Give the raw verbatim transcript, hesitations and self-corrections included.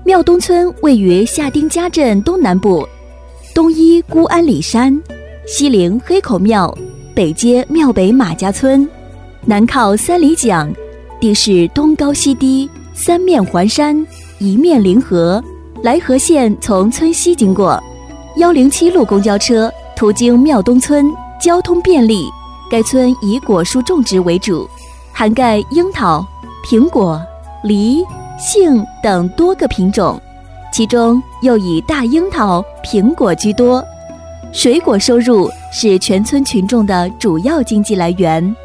庙东村位于下丁家镇东南部，东依孤安里山，西临黑口庙，北接庙北马家村，南靠三里蒋，地势东高西低，三面环山，一面临河，来河线从村西经过，一零七路公交车途经庙东村，交通便利。该村以果树种植为主，涵盖樱桃、苹果、梨、杏等多个品种，其中又以大樱桃、苹果居多。水果收入是全村群众的主要经济来源。